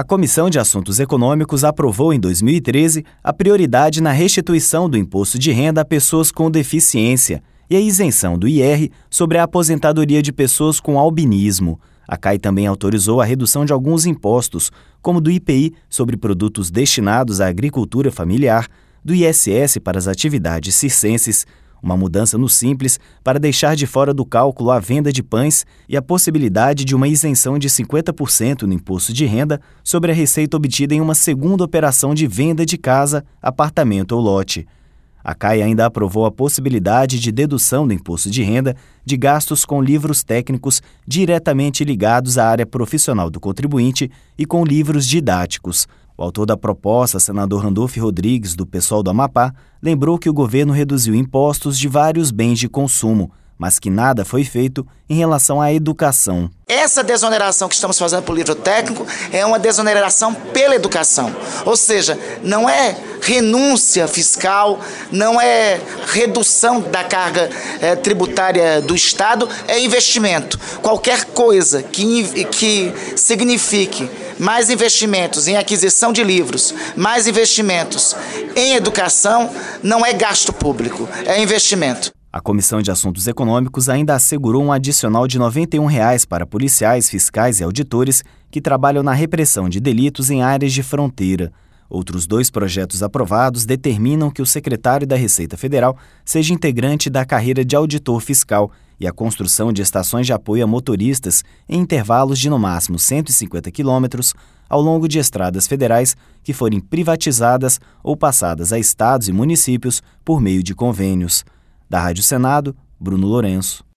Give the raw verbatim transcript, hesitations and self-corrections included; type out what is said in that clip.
A Comissão de Assuntos Econômicos aprovou em dois mil e treze a prioridade na restituição do imposto de renda a pessoas com deficiência e a isenção do I R sobre a aposentadoria de pessoas com albinismo. A C A I também autorizou a redução de alguns impostos, como do I P I sobre produtos destinados à agricultura familiar, do I S S para as atividades circenses, uma mudança no Simples para deixar de fora do cálculo a venda de pães e a possibilidade de uma isenção de cinquenta por cento no imposto de renda sobre a receita obtida em uma segunda operação de venda de casa, apartamento ou lote. A C A I ainda aprovou a possibilidade de dedução do imposto de renda de gastos com livros técnicos diretamente ligados à área profissional do contribuinte e com livros didáticos. O autor da proposta, senador Randolfo Rodrigues, do PSOL do Amapá, lembrou que o governo reduziu impostos de vários bens de consumo, mas que nada foi feito em relação à educação. Essa desoneração que estamos fazendo para o livro técnico é uma desoneração pela educação. Ou seja, não é renúncia fiscal, não é redução da carga é, tributária do Estado, é investimento. Qualquer coisa que, que signifique mais investimentos em aquisição de livros, mais investimentos em educação, não é gasto público, é investimento. A Comissão de Assuntos Econômicos ainda assegurou um adicional de noventa e um reais para policiais, fiscais e auditores que trabalham na repressão de delitos em áreas de fronteira. Outros dois projetos aprovados determinam que o secretário da Receita Federal seja integrante da carreira de auditor fiscal e a construção de estações de apoio a motoristas em intervalos de no máximo cento e cinquenta quilômetros ao longo de estradas federais que forem privatizadas ou passadas a estados e municípios por meio de convênios. Da Rádio Senado, Bruno Lourenço.